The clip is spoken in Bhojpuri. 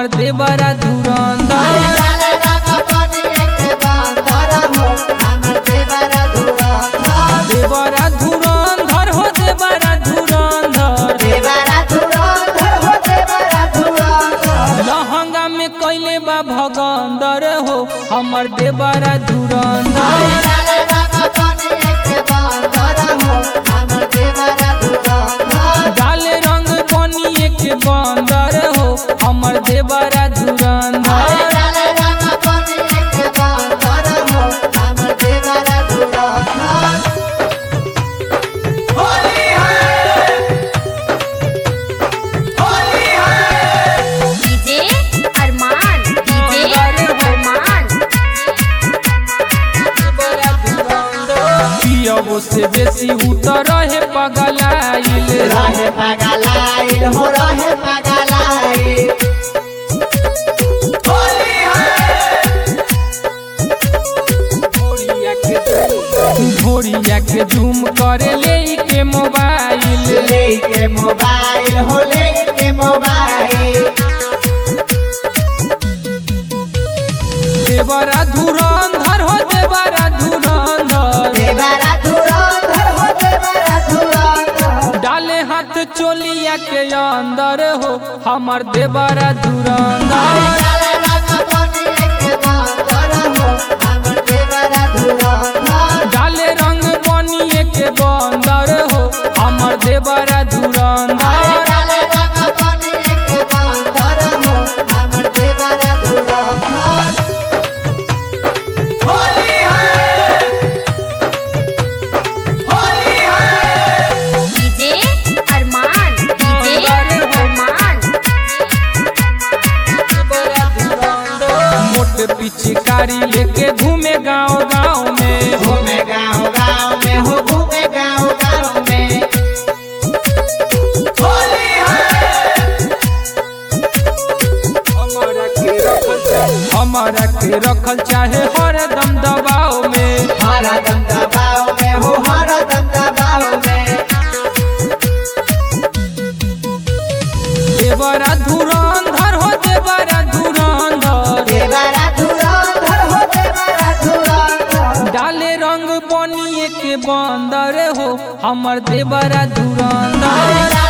हमर देवरा धुरंधर देवरा धुरंधर हो देवरा धुरंधर लहंगा में कैले बा भगंदर हो हमर देवरा धुरंधर डाले रंग बनिए के बंदर हो हमर देवरा धुरंधर पियबो से बेसी उतर रहे पगलाइल हो रहे पगलाइल भोरिया के झूम करे ले के मोबाइल हो लेके मोबाइल देवरा धुरंधर हो देवरा धुरंधर डाले हाथ चोलिया के अंदर हो हमर देवरा धुरंधर डाले रंग बनिए के बंदर हो हमर देवरा धुरंधर पिचकारी लेके घूमे गाँव गाँव में हो घूमे गाँव में हमारा के रखल चाहे हर दम दबाव में देवरा धुरंधर हो देवरा धुरंधर डाले रंग बनिए के बंदर हो हमर देवरा धुरंधर